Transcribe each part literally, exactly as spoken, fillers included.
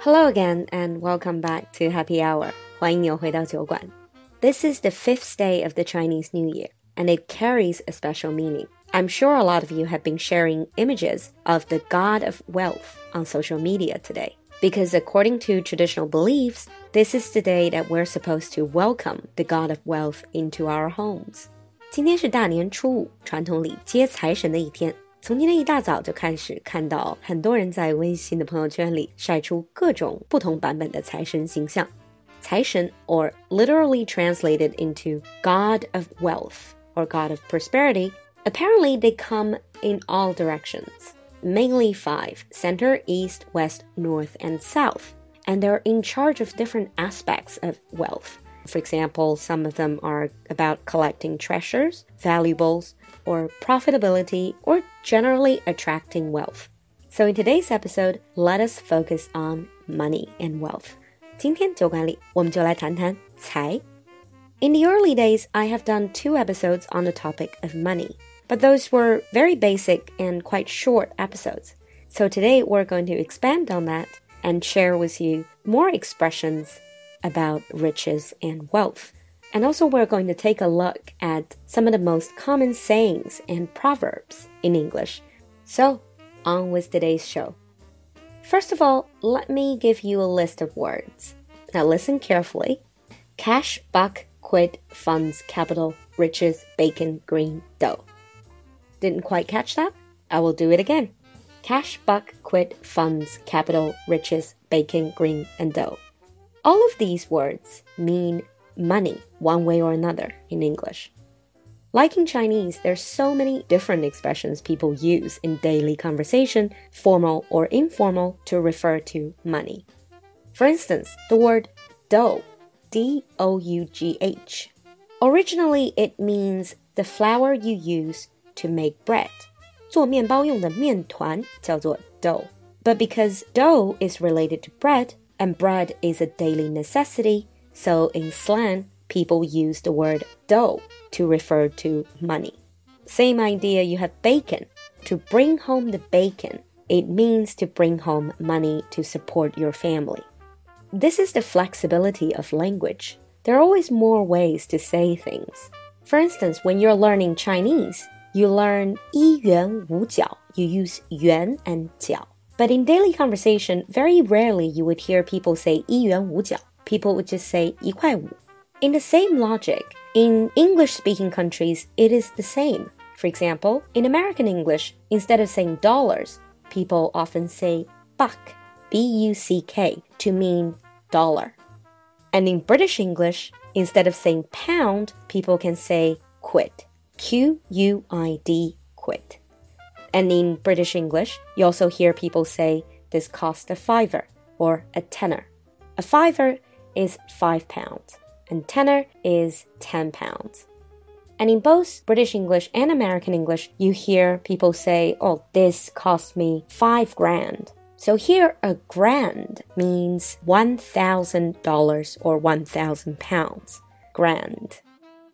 Hello again and welcome back to Happy Hour. 欢迎你回到酒馆. This is the fifth day of the Chinese New Year, and it carries a special meaning. I'm sure a lot of you have been sharing images of the god of wealth on social media today, because according to traditional beliefs, this is the day that we're supposed to welcome the god of wealth into our homes. 今天是大年初五，传统里接财神的一天。从今天一大早就开始看到很多人在微信的朋友圈里晒出各种不同版本的财神形象。财神 or literally translated into God of wealth or God of prosperity, apparently they come in all directions, mainly five, center, east, west, north, and south, and they're in charge of different aspects of wealth. For example, some of them are about collecting treasures, valuables, or profitability, or generally attracting wealth. So in today's episode, let us focus on money and wealth. 今天酒馆里，我们就来谈谈财。In the early days, I have done two episodes on the topic of money, but those were very basic and quite short episodes. So today we're going to expand on that and share with you more expressions about riches and wealth. And also we're going to take a look at some of the most common sayings and proverbs in English. So, on with today's show. First of all, let me give you a list of words. Now listen carefully. Cash, buck, quid, funds, capital, riches, bacon, green, dough. Didn't quite catch that? I will do it again. Cash, buck, quid, funds, capital, riches, bacon, green, and dough. All of these words mean money one way or another in English. Like in Chinese, there's so many different expressions people use in daily conversation, formal or informal, to refer to money. For instance, the word dough, D O U G H. Originally, it means the flour you use to make bread. 做面包用的面团叫做 dough. But because dough is related to bread, and bread is a daily necessity, so in slang, people use the word dough to refer to money. Same idea, you have bacon. To bring home the bacon, it means to bring home money to support your family. This is the flexibility of language. There are always more ways to say things. For instance, when you're learning Chinese, you learn 一元五角. You use 元 and 角. But in daily conversation, very rarely you would hear people say 一元五角. People would just say 一块五. In the same logic, in English-speaking countries, it is the same. For example, in American English, instead of saying dollars, people often say buck, B U C K, to mean dollar. And in British English, instead of saying pound, people can say quid, Q U I D, quid. And in British English, you also hear people say, this cost a fiver, or a tenner. A fiver is five pounds, and tenner is ten pounds. And in both British English and American English, you hear people say, oh, this cost me five grand. So here, a grand means one thousand dollars or one thousand pounds. Grand.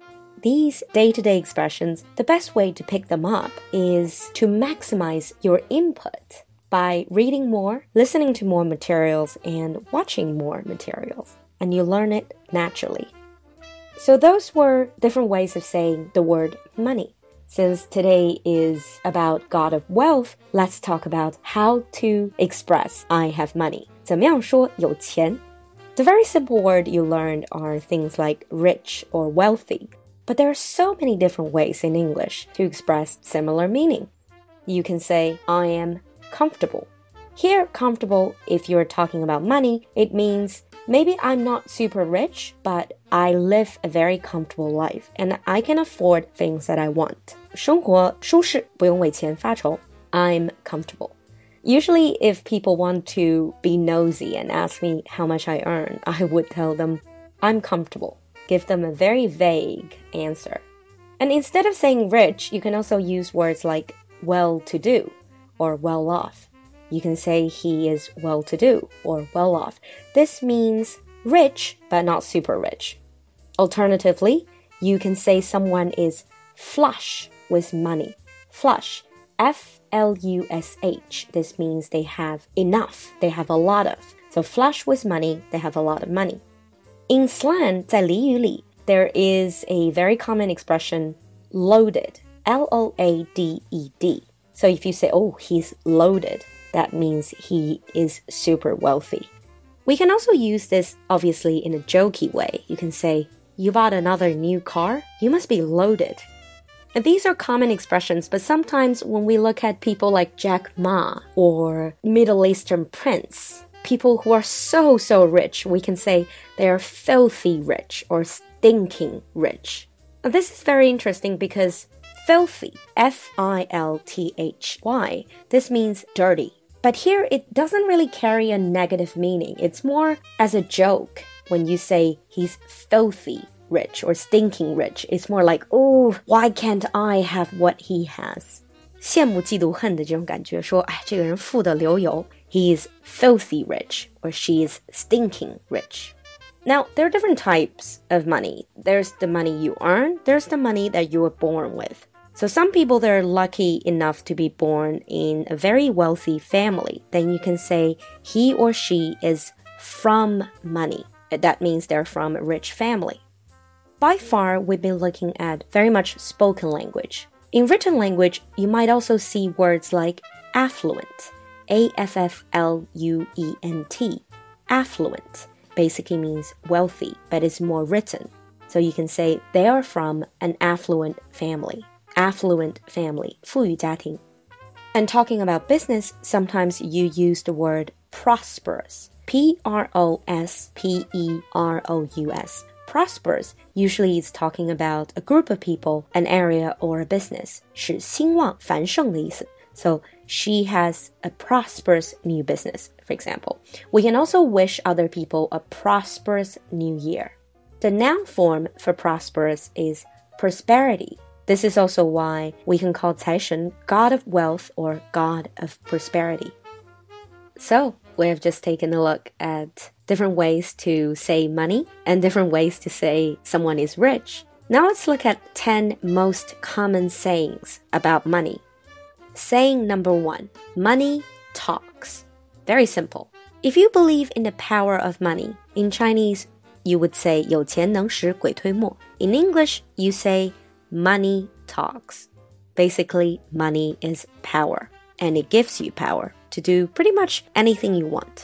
These day-to-day expressions, the best way to pick them up is to maximize your input by reading more, listening to more materials, and watching more materials. And you learn it naturally. So those were different ways of saying the word money. Since today is about God of wealth, let's talk about how to express I have money. 怎么样说有钱? The very simple word you learned are things like rich or wealthy.But there are so many different ways in English to express similar meaning. You can say, I am comfortable. Here, comfortable, if you're talking about money, it means maybe I'm not super rich, but I live a very comfortable life, and I can afford things that I want. 生活舒适，不用为钱发愁. I'm comfortable. Usually, if people want to be nosy and ask me how much I earn, I would tell them, I'm comfortable.Give them a very vague answer. And instead of saying rich, you can also use words like well-to-do or well-off. You can say he is well-to-do or well-off. This means rich, but not super rich. Alternatively, you can say someone is flush with money. Flush, F L U S H. This means they have enough. They have a lot of. So flush with money, they have a lot of money. In slang, 在俚语里, there is a very common expression, loaded, L O A D E D. So if you say, oh, he's loaded, that means he is super wealthy. We can also use this, obviously, in a jokey way. You can say, you bought another new car? You must be loaded. And these are common expressions, but sometimes when we look at people like Jack Ma or Middle Eastern prince, people who are so, so rich, we can say they are filthy rich or stinking rich. And this is very interesting because filthy, F I L T H Y, this means dirty. But here it doesn't really carry a negative meaning. It's more as a joke. When you say he's filthy rich or stinking rich, it's more like, oh, why can't I have what he has? 羡慕嫉妒恨的这种感觉，说，哎，这个人富得流油。He is filthy rich or she is stinking rich. Now, there are different types of money. There's the money you earn. There's the money that you were born with. So some people that are lucky enough to be born in a very wealthy family, then you can say he or she is from money. That means they're from a rich family. By far, we've been looking at very much spoken language. In written language, you might also see words like affluent, A F F L U E N T. Affluent basically means wealthy, but it's more written. So you can say they are from an affluent family. Affluent family, 富裕家庭. And talking about business, sometimes you use the word prosperous. P R O S P E R O U S. Prosperous usually is talking about a group of people, an area, or a business. 是兴旺繁盛的意思. So she has a prosperous new business, for example. We can also wish other people a prosperous new year. The noun form for prosperous is prosperity. This is also why we can call 财神 God of Wealth or God of Prosperity. So, we have just taken a look at different ways to say money and different ways to say someone is rich. Now let's look at ten most common sayings about money. Saying number one, money talks. Very simple. If you believe in the power of money, in Chinese, you would say 有钱能使鬼推磨. In English, you say money talks. Basically, money is power, and it gives you power to do pretty much anything you want.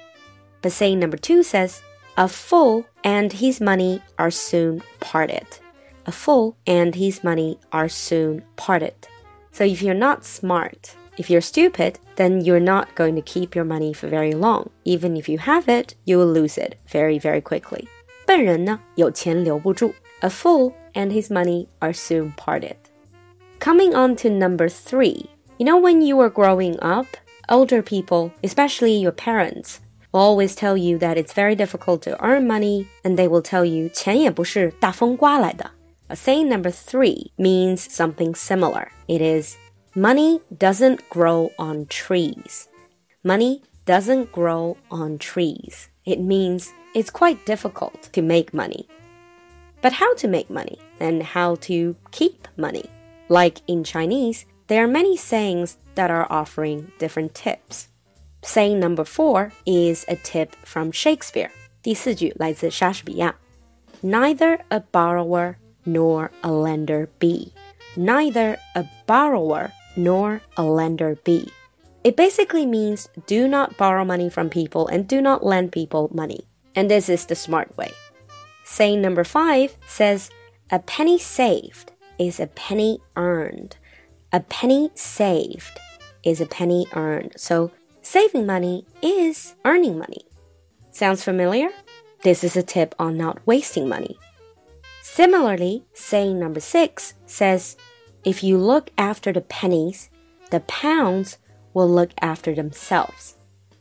But saying number two says, a fool and his money are soon parted. A fool and his money are soon parted. So if you're not smart, if you're stupid, then you're not going to keep your money for very long. Even if you have it, you will lose it very, very quickly. 笨人呢，有钱留不住. A fool and his money are soon parted. Coming on to number three. You know, when you were growing up, older people, especially your parents, will always tell you that it's very difficult to earn money, and they will tell you 钱也不是大风刮来的. A saying number three means something similar. It is, money doesn't grow on trees. Money doesn't grow on trees. It means it's quite difficult to make money. But how to make money and how to keep money? Like in Chinese, there are many sayings that are offering different tips. Saying number four is a tip from Shakespeare. 第四句来自莎士比亚. Neither a borrower nor a lender be. Neither a borrower nor a lender be. It basically means do not borrow money from people and do not lend people money. And this is the smart way. Saying number five says, a penny saved is a penny earned. A penny saved is a penny earned. So saving money is earning money. Sounds familiar? This is a tip on not wasting money. Similarly, saying number six says, if you look after the pennies, the pounds will look after themselves.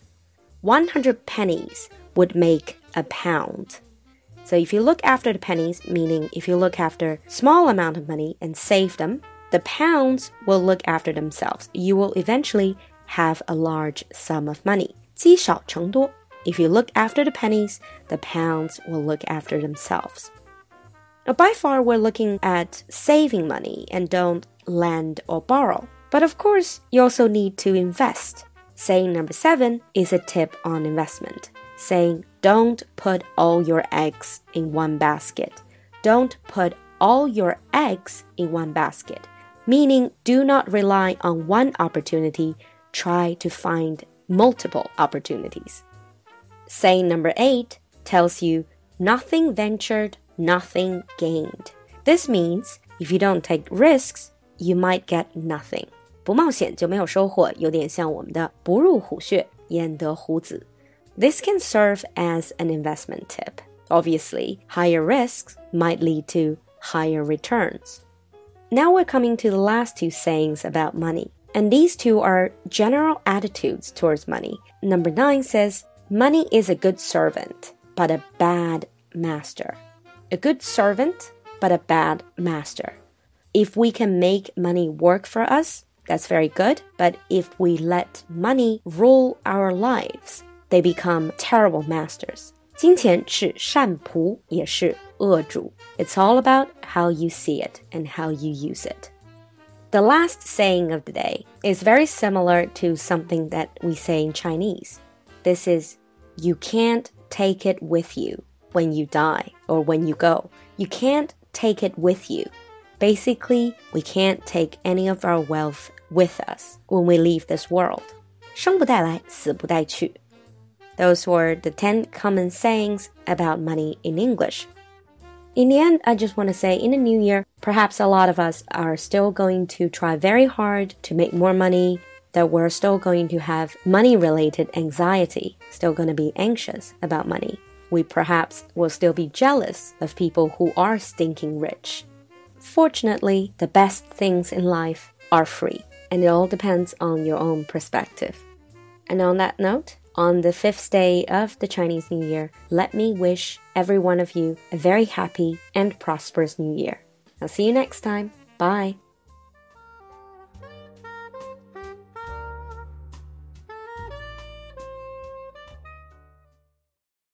one hundred pennies would make a pound. So if you look after the pennies, meaning if you look after small amount of money and save them, the pounds will look after themselves. You will eventually have a large sum of money. 积少成多. If you look after the pennies, the pounds will look after themselves. Now, by far, we're looking at saving money and don't lend or borrow. But of course, you also need to invest. Saying number seven is a tip on investment. saying, don't put all your eggs in one basket. Don't put all your eggs in one basket. Meaning, do not rely on one opportunity. Try to find multiple opportunities. Saying number eight tells you, nothing ventured, nothing gained. This means, if you don't take risks, you might get nothing. 不冒险就没有收获，有点像我们的不入虎穴，焉得虎子。This can serve as an investment tip. Obviously, higher risks might lead to higher returns. Now we're coming to the last two sayings about money. And these two are general attitudes towards money. Number nine says, money is a good servant, but a bad master. A good servant, but a bad master. If we can make money work for us, that's very good. But if we let money rule our lives, they become terrible masters. 金钱是善仆，也是恶主. It's all about how you see it and how you use it. The last saying of the day is very similar to something that we say in Chinese. This is, you can't take it with you when you die or when you go. You can't take it with you. Basically, we can't take any of our wealth with us when we leave this world. 生不带来，死不带去. Those were the ten common sayings about money in English. In the end, I just want to say, in the new year, perhaps a lot of us are still going to try very hard to make more money, that we're still going to have money-related anxiety, still going to be anxious about money. We perhaps will still be jealous of people who are stinking rich. Fortunately, the best things in life are free, and it all depends on your own perspective. And on that note, on the fifth day of the Chinese New Year, let me wish every one of you a very happy and prosperous New Year. I'll see you next time. Bye.